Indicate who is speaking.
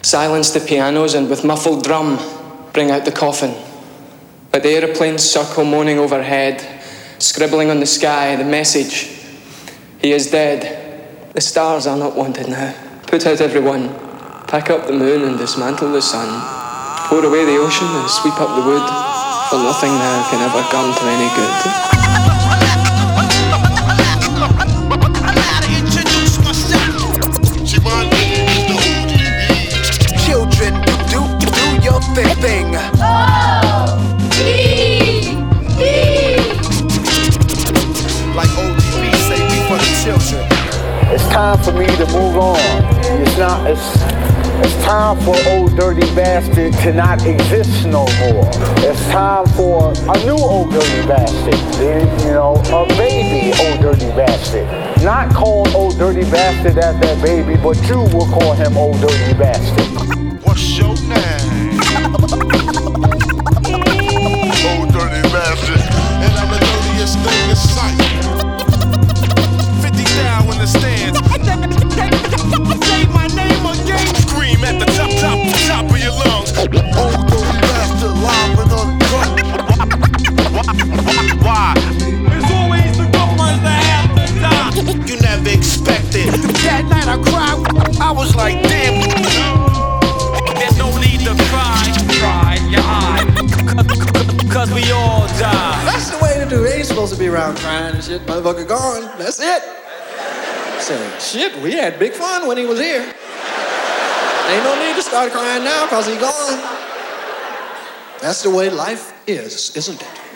Speaker 1: Silence the pianos and with muffled drum bring out the coffin. Let the aeroplanes circle moaning overhead, scribbling on the sky the message: he is dead. The stars are not wanted now. Put out everyone. Pack up the moon and dismantle the sun. Pour away the ocean and sweep up the wood, for nothing now can ever come to any good.
Speaker 2: Children, do your thing. Like ODB say, we for the children.
Speaker 3: It's time for me to move on. It's time for Old Dirty Bastard to not exist no more. It's time for a new Old Dirty Bastard. You know, a baby Old Dirty Bastard. Not called Old Dirty Bastard as that baby, but you will call him Old Dirty Bastard.
Speaker 2: What's your name? Old Dirty Bastard. And I'm the dirtiest thing in sight. 50 down in the stands. Say my name again. Scream at the top of your lungs. Old Dirty Bastard, live and uncut. Why?
Speaker 4: It's always the good ones that have to die.
Speaker 2: You never expected. That night I cried. I was like, damn.
Speaker 4: There's no need to cry your eye. Cause we all die.
Speaker 5: That's the way to do it. Ain't supposed to be around crying and shit. Motherfucker gone. That's it. So, shit, we had big fun when he was here. Ain't no need to start crying now cause he gone. That's the way life is, isn't it?